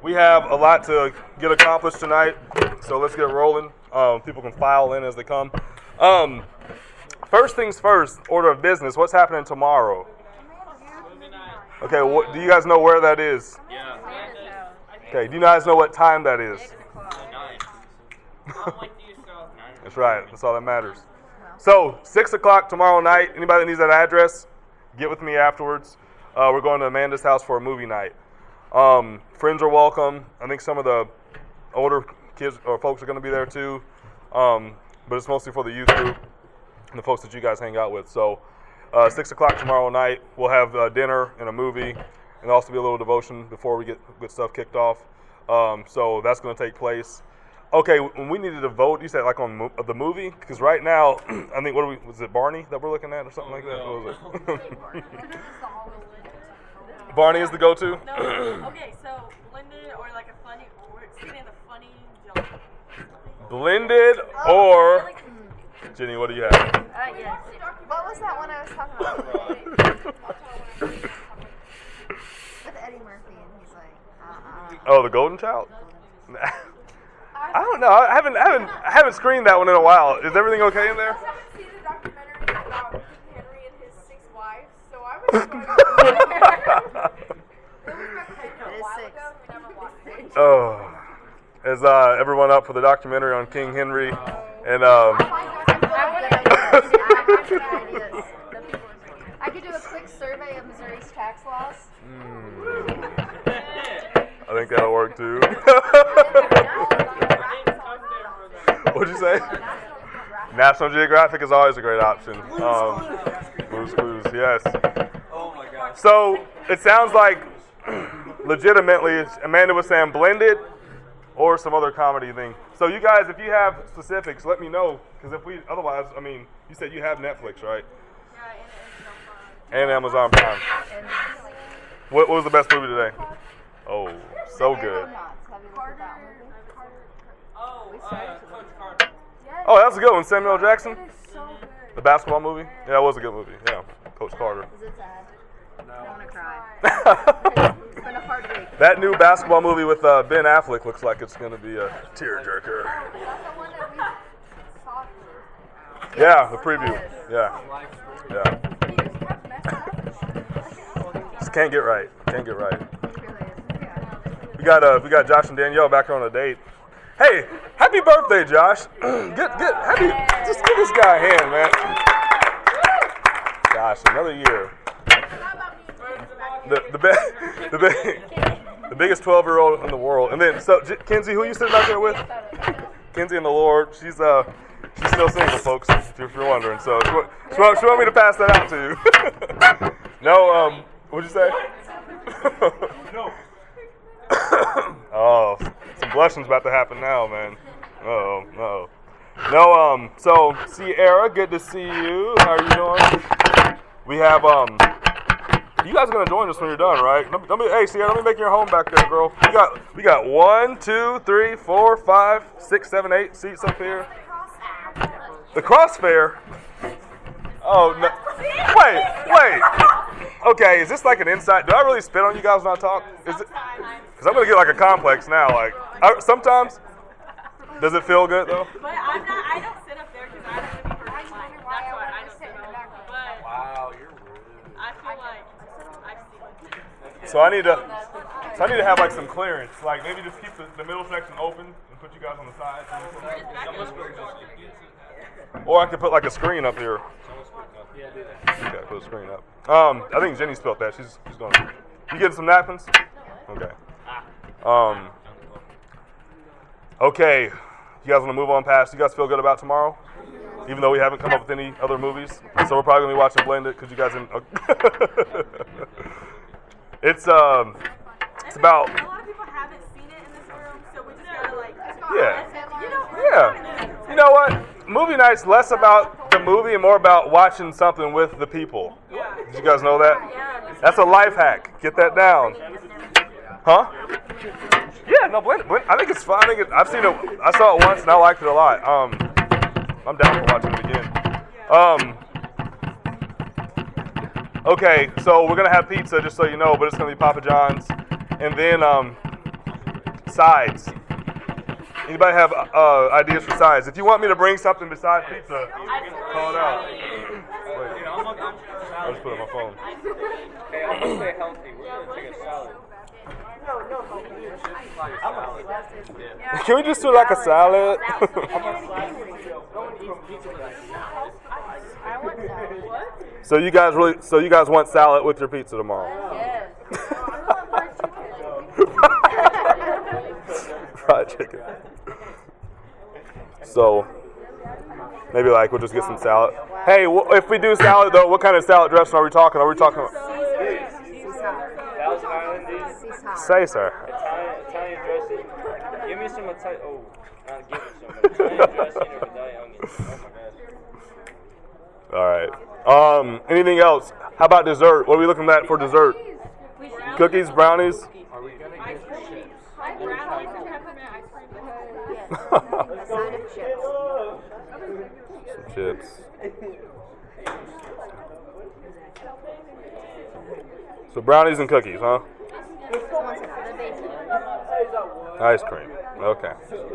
we have a lot to get accomplished tonight, so let's get rolling. People can file in as they come. First things first, order of business. What's happening tomorrow? Okay, do you guys know where that is? Yeah. Okay, do you guys know what time that is? 9. That's right. That's all that matters. So, 6 o'clock tomorrow night. Anybody that needs that address, get with me afterwards. We're going to Amanda's house for a movie night. Friends are welcome. I think some of the older kids or folks are going to be there too. But it's mostly for the youth group and the folks that you guys hang out with. So, 6 o'clock tomorrow night, we'll have dinner and a movie, and also be a little devotion before we get good stuff kicked off. So that's going to take place. Okay, when we needed to vote, you said like on the movie? Because right now, I think, was it Barney that we're looking at or something like that? What was it? Barney is the go-to? No, okay, so blended or like a funny, we're sitting in the funny jump. Blended or... Jenny, what do you have? Yes. What was that one I was talking about? With Eddie Murphy, and he's like, Oh, the Golden Child? I don't know. I haven't screened that one in a while. Is everything okay in there? I haven't seen the documentary about King Henry and his 6 wives, so I was going to it was sick. We never watched it. Oh, is everyone up for the documentary on King Henry? And I could do a quick survey of Missouri's tax laws. I think that'll work too. What'd you say? National Geographic is always a great option. Blue's Clues, yes. Oh my gosh. So it sounds like, legitimately, Amanda was saying blended or some other comedy thing. So you guys, if you have specifics, let me know. Because otherwise, I mean, you said you have Netflix, right? Yeah, And Amazon Prime. What was the best movie today? Oh, so good. Coach Carter. Oh, that's a good one. Samuel L. Jackson? The basketball movie? Yeah, it was a good movie. Yeah, Coach Carter. Is it sad? No. I want to cry. It's been a hard week. That new basketball movie with Ben Affleck looks like it's going to be a tearjerker. Yeah, the preview. Yeah. Yeah. Just can't get right. Can't get right. We got Josh and Danielle back on a date. Hey, happy birthday, Josh. Just give this guy a hand, man. Gosh, another year. The biggest 12-year-old in the world. And then, so Kenzie, who you sitting out there with? Kenzie and the Lord. She's still single, folks, if you're wondering. So she want me to pass that out to you. No, what'd you say? No. Oh, some blushing's about to happen now, man. Uh-oh. No, so Sierra, good to see you. How are you doing? We have, you guys are gonna join us when you're done, right? Hey, Sierra, let me make your home back there, girl. We got 1, 2, 3, 4, 5, 6, 7, 8 seats up here. The crossfair. Oh no! Wait. Okay, is this like an inside? Do I really spit on you guys when I talk? Is it? Because I'm gonna get like a complex now. Like sometimes. Does it feel good though? But I don't sit up there because I don't want to be hurt. That's why I don't sit up there. But Wow, you're rude. I feel like I've seen. So I need to have like some clearance. Like maybe just keep the middle section open and put you guys on the side. Or I could put like a screen up here. Yeah, do that. Okay, put a screen up. I think Jenny spelled that. She's going. You getting some napkins? Okay. Okay. You guys want to move on past? You guys feel good about tomorrow? Even though we haven't come up with any other movies, so we're probably gonna be watching Blended because you guys didn't. It's about. A lot of people haven't seen it in this room, so we just gotta like. Yeah. You know what? Movie night's less about the movie and more about watching something with the people. Did you guys know that? That's a life hack. Get that down. Huh? Yeah, no, Blend. I think it's fun. I've seen it. I saw it once and I liked it a lot. I'm down for watching it again. Okay, so we're gonna have pizza, just so you know, but it's gonna be Papa John's, and then sides? Anybody have ideas for sides? If you want me to bring something besides pizza, call it out. Wait, I just put it on my phone. Hey, I'm gonna stay healthy. We're gonna take a salad. Can we just do like a salad? I want that. What? So you guys want salad with your pizza tomorrow? Yes. Fried chicken. So maybe like we'll just get some salad. Hey, if we do salad though, what kind of salad dressing are we talking? Are we talking? Thousand Island, dude. Say, sir. Italian dressing. Give me some Italian. Oh, not give me some. Italian dressing or Italian onions. Oh my gosh. All right. Anything else? How about dessert? What are we looking at for dessert? Cookies, brownies. Brownies and peppermint ice cream. Some chips. So brownies and cookies, huh? Ice cream. Okay.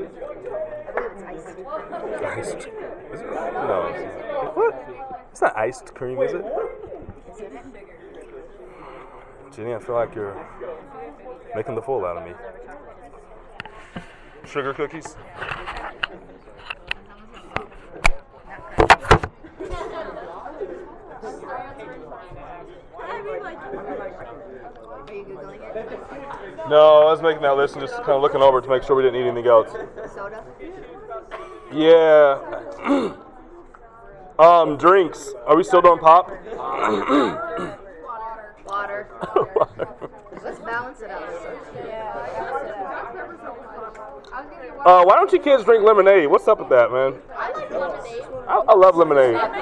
Iced. Is it? No. What? It's not iced cream, is it? Jenny, I feel like you're making the fool out of me. Sugar cookies? No, I was making that list and just kind of looking over to make sure we didn't eat anything else. Soda? Yeah. Drinks. Are we still doing pop? Water. Let's balance it out. Why don't you kids drink lemonade? What's up with that, man? I like lemonade. I love lemonade. It's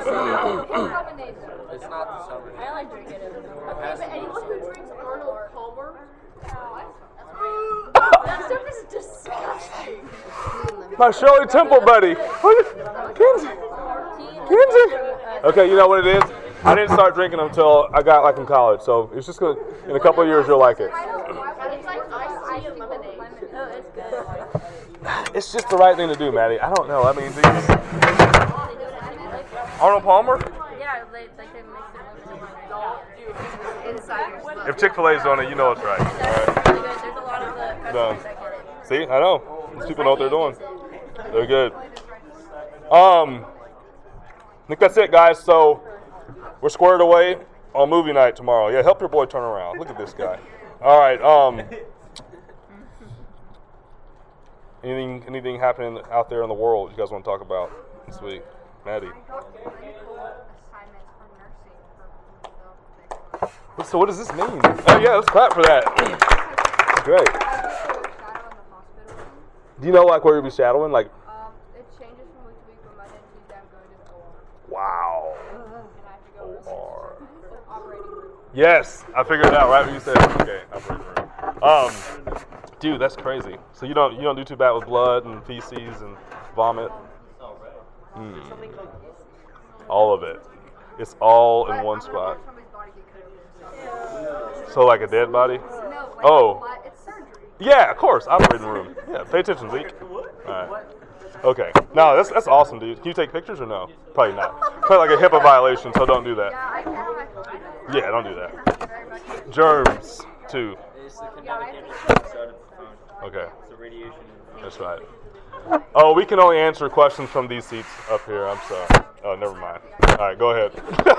not the summer. I like drinking it. But anyone who drinks Arnold Palmer, That stuff is disgusting. My Shirley Temple buddy. Kenzie. Okay, you know what it is? I didn't start drinking until I got like in college, so it's just gonna, in a couple of years you'll like it. It's like iced tea and lemonade. Oh, it's good. It's just the right thing to do, Maddie. I don't know. I mean, Arnold Palmer? Yeah, they mix it inside. If Chick-fil-A's on it, you know it's right. All right. Really good. There's a lot of the customers that get it. See, I know. These people know what they're doing. They're good. I think that's it, guys. So we're squared away on movie night tomorrow. Yeah, help your boy turn around. Look at this guy. All right. Anything happening out there in the world you guys want to talk about this week? Maddie. So what does this mean? Oh yeah, let's clap for that. Great. Do you know like where you'll be shadowing? Like. it changes from week to week, but Monday and Tuesday I'm going to the OR. Wow. And I have to go to the OR. operating room. Yes, I figured it out right when you said it. Okay, operating room. Dude, that's crazy. So you don't do too bad with blood and feces and vomit. All of it. It's all in one spot. So like a dead body? No, like, Oh. but it's surgery. Yeah, of course. Operating room. Yeah, pay attention, Zeke. All right. Okay. No, that's awesome, dude. Can you take pictures or no? Probably not. Probably like a HIPAA violation, so don't do that. Yeah, I can. Yeah, don't do that. Germs, too. It's the kinetic energy inside of the phone. Okay. It's the radiation. That's right. Oh, we can only answer questions from these seats up here. I'm sorry. Oh, never mind. All right, go ahead.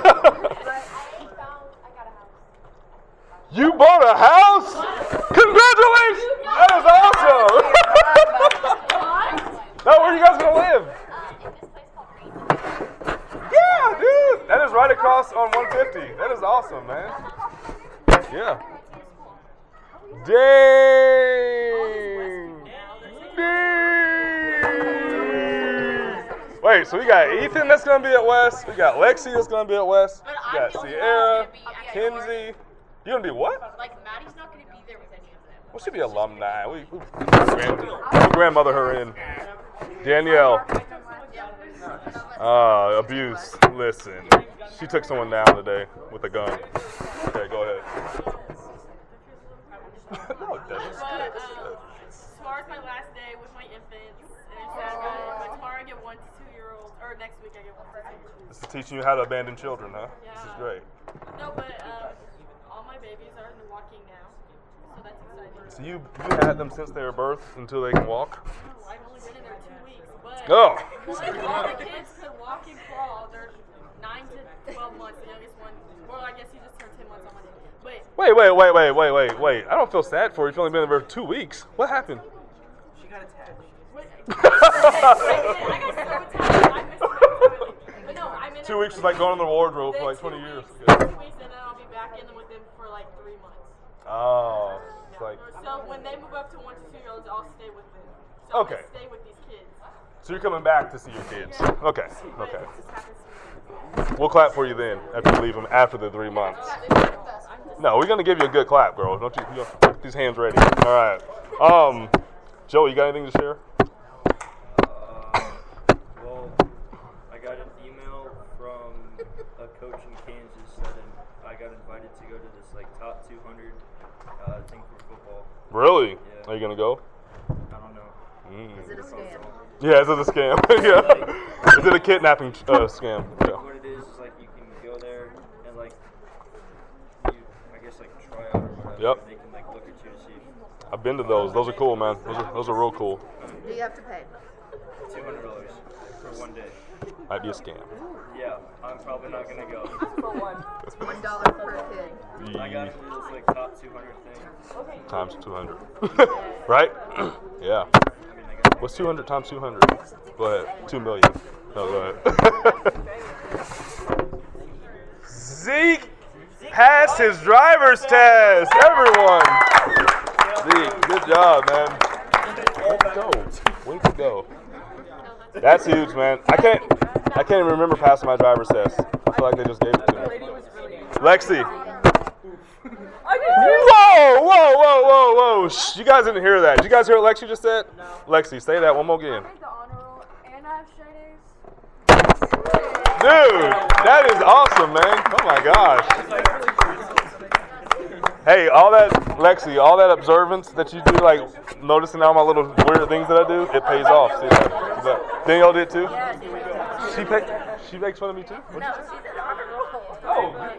You bought a house? Congratulations! That is awesome! Now, where are you guys going to live? Yeah, dude! That is right across on 150. That is awesome, man. Yeah. Dang! Wait, so we got Ethan that's going to be at West. We got Lexi that's going to be at West. We got Sierra, Kenzie. You going to be what? Like, Maddie's not going to be there with any of them. Well, she'll be alumni. We grandmother her in. Danielle. Abuse. Listen. She took someone down today with a gun. Okay, go ahead. No, it doesn't. As far week I get one to teach. This is teaching you how to abandon children, huh? Yeah. This is great. No, but all my babies are walking now, so that's exciting. So you had them since they were birthed until they can walk? No, I've only been in there 2 weeks, but Oh. all the kids could walk and crawl. They're 9 to 12 months. The youngest one, well, I guess he just turned 10 months on Monday. But Wait. I don't feel sad for you. You've only been there for 2 weeks. What happened? She got attached. I got so attached. I missed it. But no, I'm in 2 weeks is like going in the wardrobe for like 20 years. 2 Yeah. weeks, and then I'll be back in with them for like 3 months. Oh. It's like, So when they move up to 1 to 2 year olds, I'll stay with them. So I'm okay. gonna stay with these kids. So you're coming back to see your kids? Okay. But Okay. it just happens to be We'll clap for you then after you leave them after the 3 months. No, we're gonna give you a good clap, girl. Don't you? Get these hands ready. All right. Joe, you got anything to share? Well, I got an email from a coach in Kansas that I got invited to go to this like top 200 thing for football. Really? Yeah. Are you gonna go? I don't know. Is it a scam? Yeah, is it a scam? Yeah. Is it a kidnapping scam? Yeah. What it is like you can go there and like you, I guess like try out or whatever. Yep. And they can like look at you to see if I've been to those. Those are cool, man. Those are real cool. Do you have to pay? $200 for 1 day. Might be a scam. Yeah, I'm probably not gonna go. $1 per kid. I got into this like top 200 thing. Times 200. Right? Yeah. I mean, I got What's 200 times 200? Go ahead. 2 million. No, go ahead. Zeke passed his driver's test. Everyone. Zeke, good job, man. Way to go. Way to go. That's huge, man. I can't even remember passing my driver's test. I feel like they just gave it to me. Lexi. Whoa. Shh, you guys didn't hear that. Did you guys hear what Lexi just said? No. Lexi, say that one more again. The honor roll, and I have straight A's. Dude, that is awesome, man. Oh my gosh. Hey, all that, Lexi, all that observance that you do, like noticing all my little weird things that I do, it pays off. See that? Danielle did too? She makes fun of me too? What'd you say? She's an honor roll. Oh.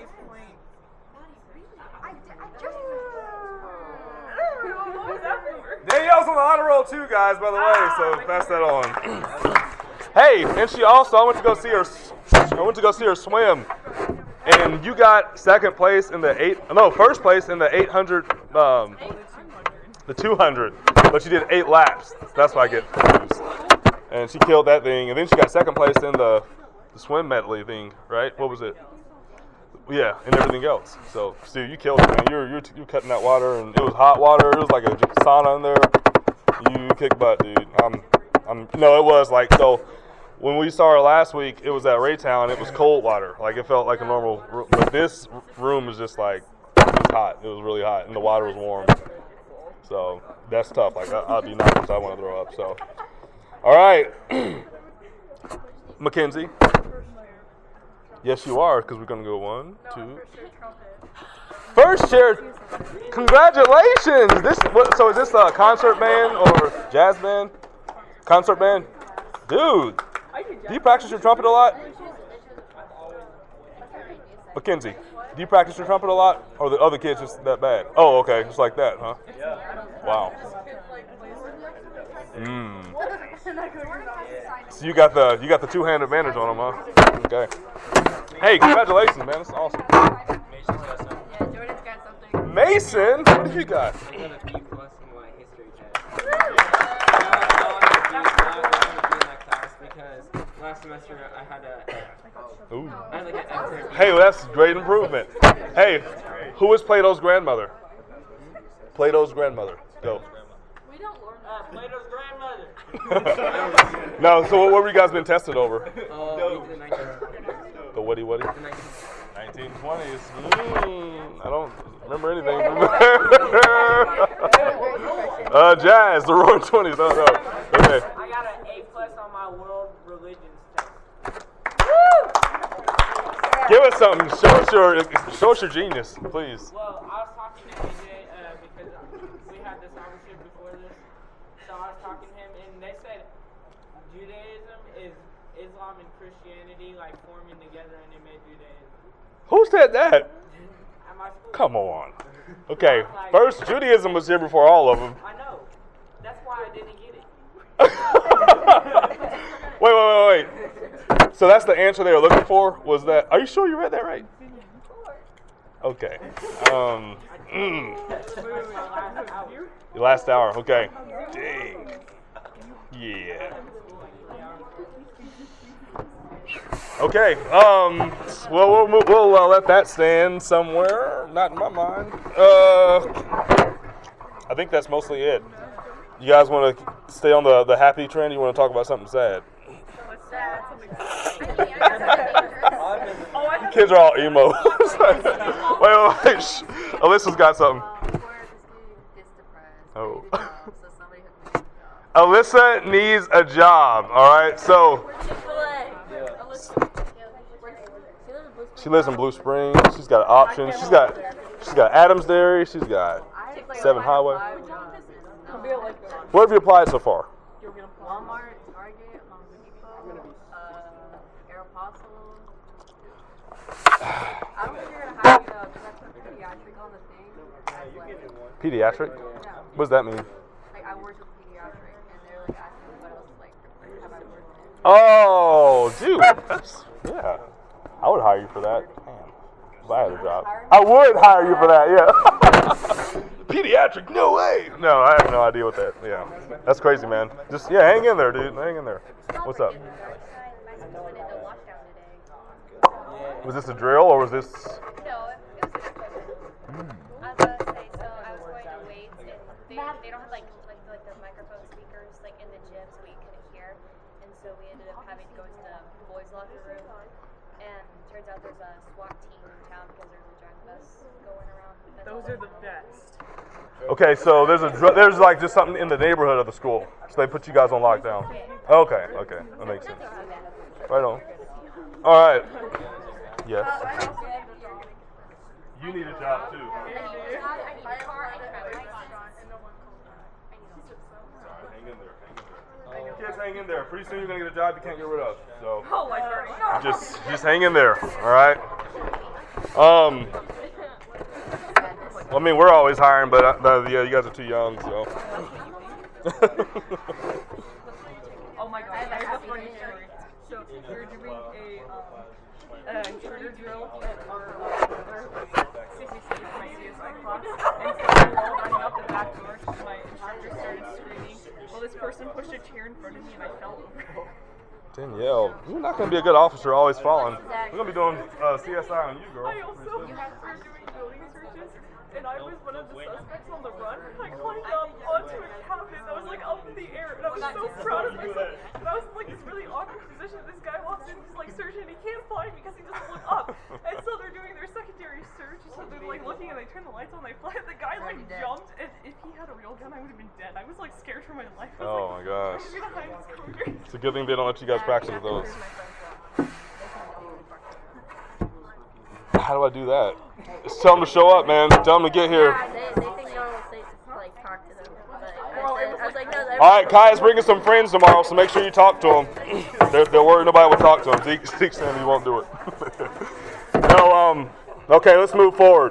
Danielle's on the honor roll too, guys, by the way, so pass that on. Hey, and she also, I went to go see her swim, and you got first place in the 800, the 200, but she did 8 laps. That's why I get confused. And she killed that thing, and then she got second place in the swim medley thing, right? What was it? Yeah, and everything else. So, Steve, you killed it, man. You're cutting that water, and it was hot water. It was like a sauna in there. You kick butt, dude. No, it was like, so when we saw her last week, it was at Raytown. It was cold water. Like, it felt like a normal room. But this room was just like, it was hot. It was really hot, and the water was warm. So, that's tough. Like, I'd be nervous. I want to throw up, so. All right. Mackenzie. Yes, you are, because we're going to go 1, 2. First chair. Congratulations. So is this a concert band or jazz band? Concert band? Dude, do you practice your trumpet a lot? Mackenzie, do you practice your trumpet a lot? Or the other kids just that bad? Oh, okay. Just like that, huh? Wow. So you got the two-hand advantage on them, huh? Okay. Hey, congratulations, man. That's awesome. Jordan's got something. Mason, what have you got? I got a B+ in my history test. Because last semester I had Ooh. like an F. Hey, well, that's great improvement. Hey, who is Plato's grandmother? Plato's grandmother. Go. We don't learn Plato's grandmother. No, so what were you guys been tested over? We did the 1920s. The what? The 1920s. I don't remember anything. Jazz, the Roaring 20s. No. Okay. I got an A+ on my world religions test. Give us something. Show us your genius, please. Well, I was talking to DJ because we had this discipleship before this. So I was talking to him, and they said Judaism is Islam and Christianity like forming together and it made Judaism. Who said that? At my school. Come on. Okay, first Judaism was here before all of them. I know. That's why I didn't get it. Wait. So that's the answer they were looking for? Was that? Are you sure you read that right? Okay. The last hour. Okay. Dang. Yeah. Okay. Well, we'll let that stand somewhere. Not in my mind. I think that's mostly it. You guys want to stay on the happy trend? Or you want to talk about something sad? Kids are all emo. wait. Shh. Alyssa's got something. Oh. Alyssa needs a job. All right. So she lives in Blue Springs. She's got options. She's got Adams Dairy. She's got 7 Highway. Where have you applied so far? Walmart, Target, Home Depot, Aeropostale. I don't think you're gonna hire me though, because I put pediatric on the thing. Pediatric? What does that mean? Like I worked with pediatric, and they're like asking me what else like have I worked in. Oh, dude. Yeah. I would hire you for that. Damn. If I had a job. I would hire you for that, yeah. Pediatric, no way. No, I have no idea what that. Yeah. That's crazy, man. Just hang in there, dude. Hang in there. What's up? Was this a drill or was this? No, it was an equipment. I was about to say, so I was going to wait, and they don't have like the microphone speakers like in the gym, so we couldn't hear, and so we ended up having to go to the boys' locker room, and turns out there's a SWAT team in town because there's a drug bus going around. Those are the best. Okay, so there's like just something in the neighborhood of the school, so they put you guys on lockdown. Okay, that makes sense. Right on. All right. Yes. You need a job too. Kids, hang in there. Pretty soon you're gonna get a job you can't get rid of. So just hang in there. All right. I mean, we're always hiring, but yeah, you guys are too young, so. Oh my god, there's a funny story. So we're doing a shooter drill at our CCC, my CSI class, and so we were all running out the back door because my instructor started screaming. Well, this person pushed a chair in front of me and I fell over. Danielle, you're not going to be a good officer always falling. We're going to be doing CSI on you, girl. I also were doing building searches, and I was one of the suspects on the run. I climbed up onto a cabinet that was like up in the air, and I was so proud of myself. And I was in like this really awkward position. This guy walks in, he's like searching, and he can't find me because he doesn't look up. And so they're doing their secondary search, so they're like looking, and they turn the lights on, they fly. The guy like jumped, and if he had a real gun, I would have been dead. I was like scared for my life. Oh my gosh. I'm gonna hide in this corner. It's a good thing they don't let you guys practice with those. How do I do that? Just tell them to show up, man. Tell them to get here. Yeah, they think y'all will say like talk to them. But I was like, no. All right, Kai's bringing some friends tomorrow, so make sure you talk to them. They're worried nobody will talk to them. Zeke saying he won't do it. No, okay, let's move forward.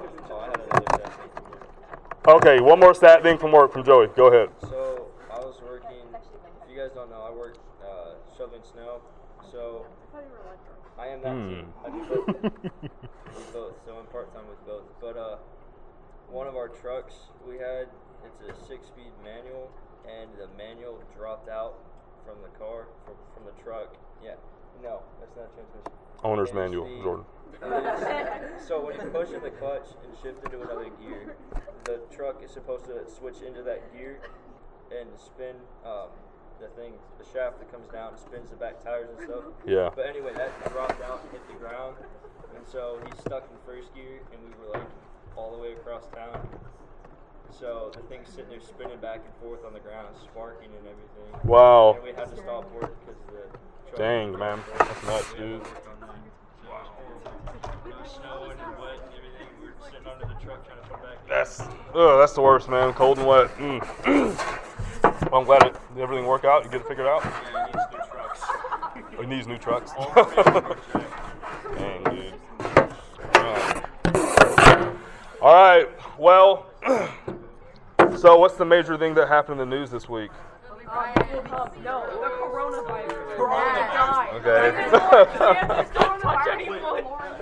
Okay, one more stat thing from work from Joey. Go ahead. So I was working. If you guys don't know, I work shoveling snow. So I am that team. I do both. Both. So I'm part time with both. But one of our trucks we had, it's a 6-speed manual, and the manual dropped out from the car, from the truck. Yeah. No, that's not transmission. Owner's manual, Jordan. So when you push in the clutch and shift into another gear, the truck is supposed to switch into that gear and spin the shaft that comes down and spins the back tires and stuff. Yeah. But anyway, that dropped out and hit the ground, and so he's stuck in first gear, and we were like all the way across town. So the thing's sitting there spinning back and forth on the ground, sparking and everything. Wow. And we had to stop work because the truck. Dang, man. That's nuts, dude. Snowing and wet and everything. We were sitting under the truck trying to put back. That's the worst, man. Cold and wet. Well, I'm glad everything worked out. You get it figured out. Yeah, he needs new trucks. He needs new trucks. Dang, dude. All right. Well, so what's the major thing that happened in the news this week? No, the coronavirus. Okay. Don't touch anyone.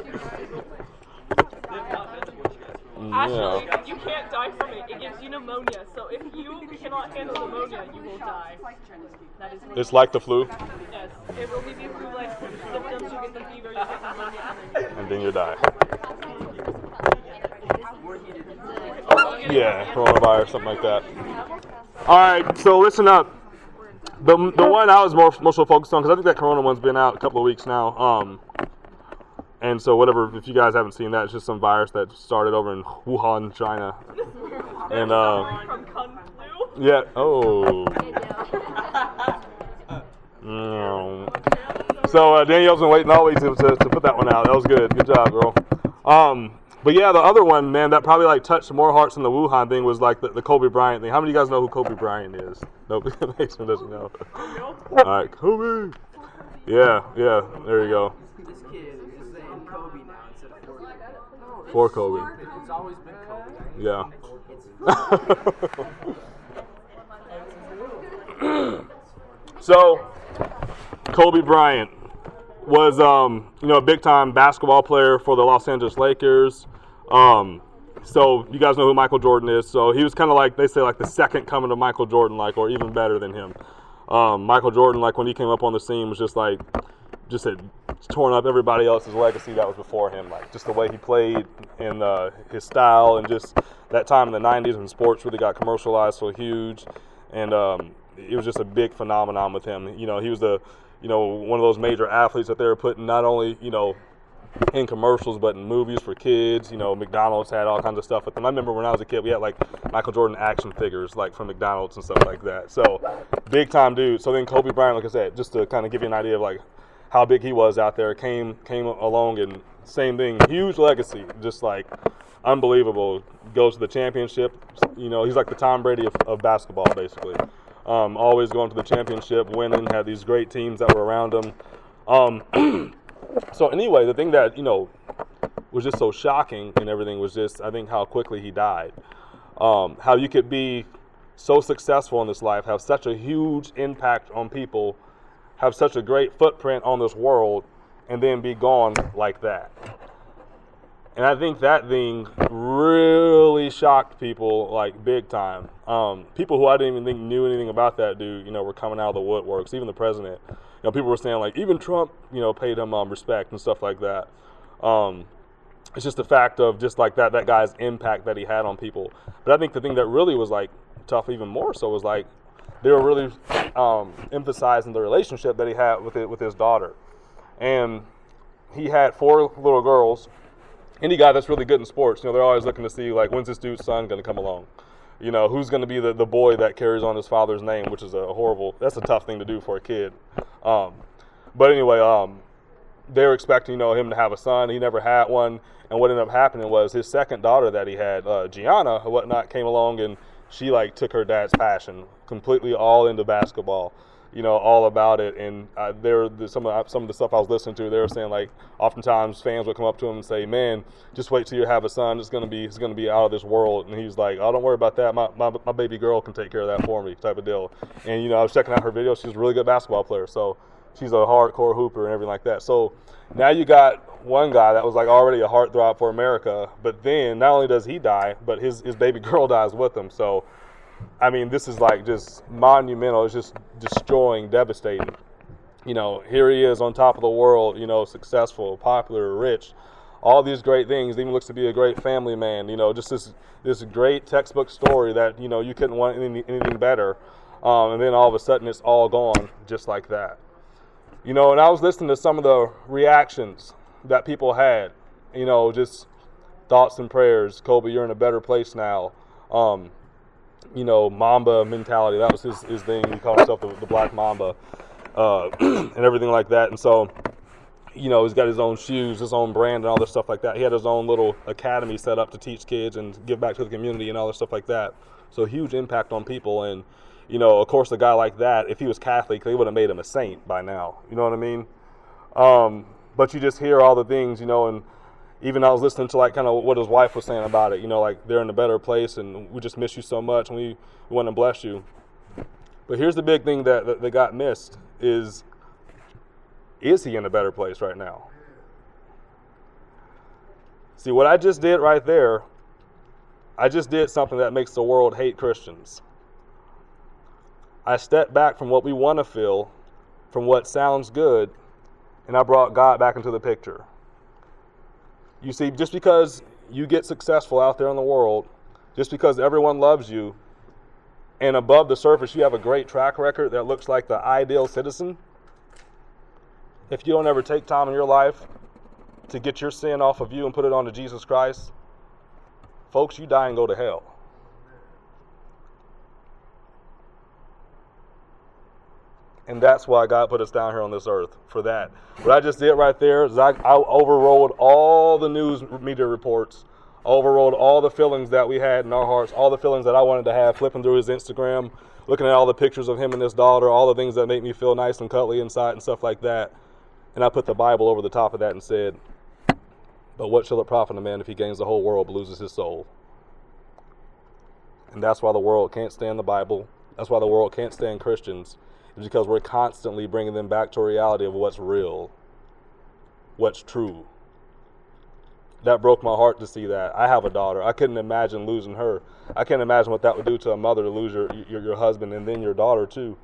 Actually, you can't die from it. It gives you pneumonia. So if you cannot handle pneumonia, you will die. That is It's like the flu, yes. It will give you flu-like symptoms. You get the fever, you get pneumonia, and then you die. and then Yeah, coronavirus, something like that. All right, so listen up. The one I was mostly focused on, because I think that corona one's been out a couple of weeks now. And so whatever, if you guys haven't seen that, it's just some virus that started over in Wuhan, China. And from Kung Flu. yeah, oh. So Danielle's been waiting all week to put that one out. That was good. Good job, girl. But yeah, the other one, man, that probably like touched more hearts than the Wuhan thing was like the Kobe Bryant thing. How many of you guys know who Kobe Bryant is? Nope, Mason doesn't know. All right, Kobe. Yeah, there you go. This kid is just saying Kobe now instead of Kobe. For Kobe. It's always been Kobe. Yeah. So, Kobe Bryant was, a big-time basketball player for the Los Angeles Lakers. So you guys know who Michael Jordan is. So he was kind of like, they say, like the second coming of Michael Jordan, like, or even better than him. Michael Jordan, like when he came up on the scene, was just had torn up everybody else's legacy that was before him. Like just the way he played and his style, and just that time in the 90s when sports really got commercialized so huge. And it was just a big phenomenon with him. He was one of those major athletes that they were putting not only, in commercials, but in movies for kids. McDonald's had all kinds of stuff with them. I remember when I was a kid, we had like Michael Jordan action figures, like from McDonald's and stuff like that. So big time dude. So then Kobe Bryant, like I said, just to kind of give you an idea of like how big he was out there, came along, and same thing, huge legacy, just like unbelievable. Goes to the championship. He's like the Tom Brady of basketball, basically. Always going to the championship, winning, had these great teams that were around him. So anyway, the thing that, was just so shocking and everything was just, I think, how quickly he died. How you could be so successful in this life, have such a huge impact on people, have such a great footprint on this world, and then be gone like that. And I think that thing really shocked people, like, big time. People who I didn't even think knew anything about that dude, were coming out of the woodworks. Even the president. People were saying, like, even Trump, paid him respect and stuff like that. It's just the fact of just like that guy's impact that he had on people. But I think the thing that really was, like, tough even more so was, like, they were really emphasizing the relationship that he had with his daughter. And he had 4 little girls. Any guy that's really good in sports, they're always looking to see, like, when's this dude's son going to come along? Who's going to be the boy that carries on his father's name, which is that's a tough thing to do for a kid. But anyway, they were expecting, him to have a son. He never had one. And what ended up happening was his second daughter that he had, Gianna, or whatnot, came along, and she, like, took her dad's passion, completely all into basketball. All about it. And some of the stuff I was listening to, they were saying, like, oftentimes fans would come up to him and say, man, just wait till you have a son. It's gonna be out of this world. And he's like, oh, don't worry about that. My baby girl can take care of that for me, type of deal. And I was checking out her video. She's a really good basketball player. So she's a hardcore hooper and everything like that. So now you got one guy that was like already a heartthrob for America, but then not only does he die, but his baby girl dies with him. So I mean, this is like just monumental. It's just destroying, devastating. Here he is on top of the world, successful, popular, rich, all these great things. Even looks to be a great family man, just this great textbook story that, you couldn't want anything better. And then all of a sudden it's all gone just like that. And I was listening to some of the reactions that people had, just thoughts and prayers. Kobe, you're in a better place now. Mamba mentality. That was his thing. He called himself the Black Mamba, and everything like that. And so, he's got his own shoes, his own brand, and all this stuff like that. He had his own little academy set up to teach kids and give back to the community and all this stuff like that. So huge impact on people. And, You know, of course, a guy like that, if he was Catholic, they would have made him a saint by now. You know what I mean? But you just hear all the things, you know, and even I was listening to like kind of what his wife was saying about it. You know, like they're in a better place, and we just miss you so much, and we want to bless you. But here's the big thing that got missed is he in a better place right now? See, what I just did right there, I just did something that makes the world hate Christians. I stepped back from what we want to feel, from what sounds good, and I brought God back into the picture. You see, just because you get successful out there in the world, just because everyone loves you, and above the surface you have a great track record that looks like the ideal citizen, if you don't ever take time in your life to get your sin off of you and put it onto Jesus Christ, folks, you die and go to hell. And that's why God put us down here on this earth, for that. What I just did right there is I overrode all the news media reports, overrode all the feelings that we had in our hearts, all the feelings that I wanted to have, flipping through his Instagram, looking at all the pictures of him and his daughter, all the things that make me feel nice and cuddly inside and stuff like that. And I put the Bible over the top of that and said, but what shall it profit a man if he gains the whole world but loses his soul? And that's why the world can't stand the Bible. That's why the world can't stand Christians. It's because we're constantly bringing them back to a reality of what's real, what's true. That broke my heart to see that. I have a daughter. I couldn't imagine losing her. I can't imagine what that would do to a mother to lose your husband and then your daughter too.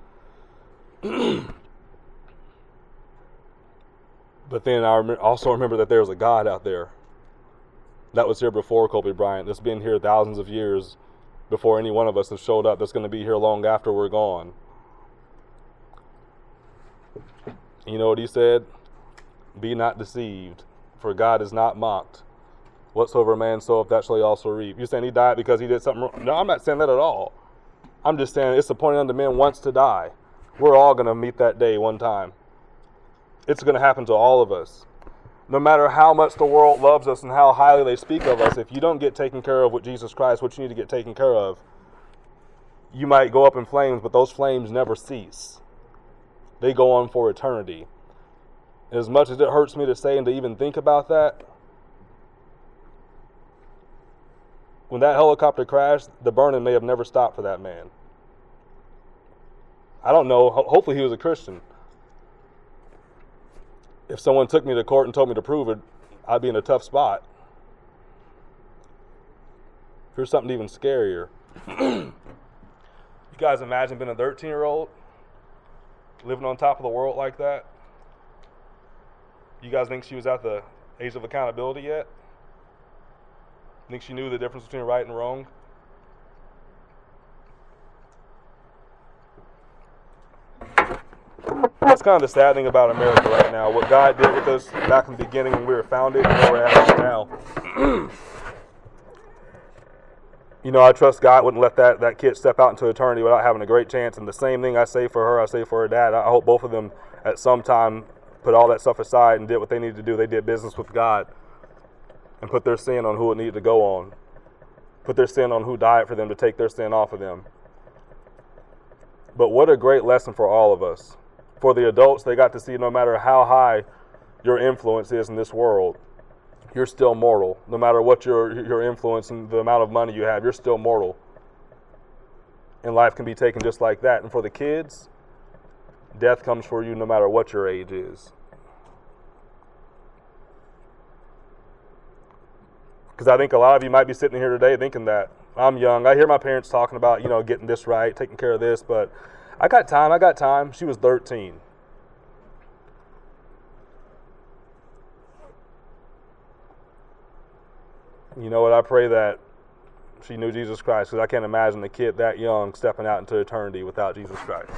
But then I also remember that there was a God out there that was here before Kobe Bryant, that's been here thousands of years before any one of us have showed up, that's going to be here long after we're gone. You know what he said? Be not deceived, for God is not mocked. Whatsoever a man soweth, that shall he also reap. You're saying he died because he did something wrong? No, I'm not saying that at all. I'm just saying it's appointed unto men once to die. We're all going to meet that day one time. It's going to happen to all of us. No matter how much the world loves us and how highly they speak of us, if you don't get taken care of with Jesus Christ, what you need to get taken care of, you might go up in flames, but those flames never cease. They go on for eternity. As much as it hurts me to say and to even think about that, when that helicopter crashed, the burning may have never stopped for that man. I don't know. Hopefully he was a Christian. If someone took me to court and told me to prove it, I'd be in a tough spot. Here's something even scarier. You guys imagine being a 13-year-old living on top of the world like that? You guys think she was at the age of accountability yet? Think she knew the difference between right and wrong? That's kind of the sad thing about America right now. What God did with us back in the beginning when we were founded and where we're at now. You know, I trust God wouldn't let that kid step out into eternity without having a great chance. And the same thing I say for her, I say for her dad. I hope both of them at some time put all that stuff aside and did what they needed to do. They did business with God and put their sin on who it needed to go on. Put their sin on who died for them to take their sin off of them. But what a great lesson for all of us. For the adults, they got to see no matter how high your influence is in this world, you're still mortal. No matter what your influence and the amount of money you have, you're still mortal. And life can be taken just like that. And for the kids, death comes for you no matter what your age is. Because I think a lot of you might be sitting here today thinking that I'm young. I hear my parents talking about, you know, getting this right, taking care of this, but I got time. She was 13. You know what? I pray that she knew Jesus Christ, because I can't imagine a kid that young stepping out into eternity without Jesus Christ.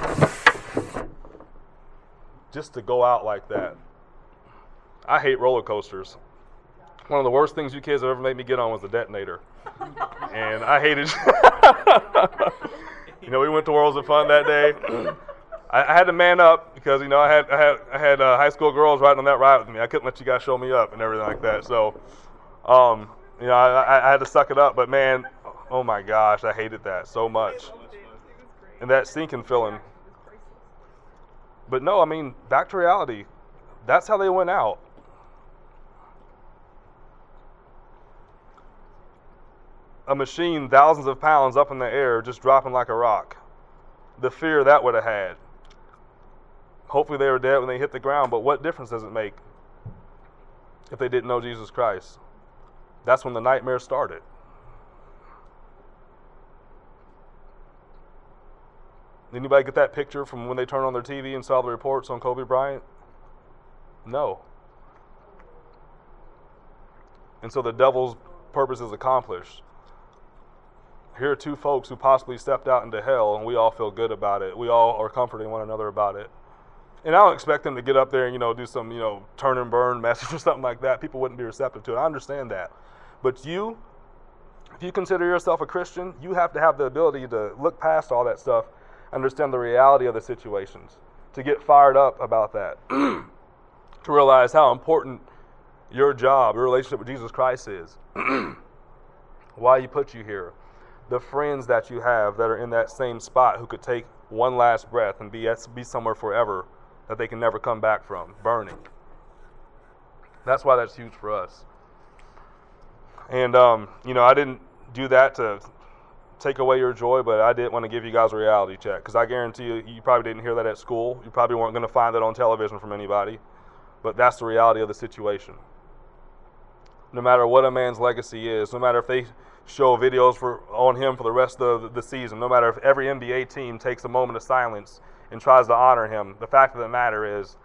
Just to go out like that. I hate roller coasters. One of the worst things you kids have ever made me get on was the detonator. And I hated You know, we went to Worlds of Fun that day. I had to man up because, you know, I had high school girls riding on that ride with me. I couldn't let you guys show me up and everything like that. So, you know, I had to suck it up. But, man, oh, my gosh, I hated that so much. and that sinking feeling. But no, I mean, back to reality. That's how they went out. A machine thousands of pounds up in the air just dropping like a rock. The fear that would have had. Hopefully they were dead when they hit the ground, but what difference does it make if they didn't know Jesus Christ? That's when the nightmare started. Anybody get that picture from when they turned on their TV and saw the reports on Kobe Bryant? No. And so the devil's purpose is accomplished. Here are two folks who possibly stepped out into hell, and we all feel good about it. We all are comforting one another about it. And I don't expect them to get up there and, do some, turn and burn message or something like that. People wouldn't be receptive to it. I understand that. But if you consider yourself a Christian, you have to have the ability to look past all that stuff, understand the reality of the situations, to get fired up about that, to realize how important your job, your relationship with Jesus Christ is, why He put you here, the friends that you have that are in that same spot who could take one last breath and be somewhere forever that they can never come back from, burning. That's why that's huge for us. And, I didn't do that to take away your joy, but I did want to give you guys a reality check, because I guarantee you probably didn't hear that at school. You probably weren't going to find that on television from anybody, but that's the reality of the situation. No matter what a man's legacy is, no matter if they show videos on him for the rest of the season, no matter if every NBA team takes a moment of silence and tries to honor him, the fact of the matter is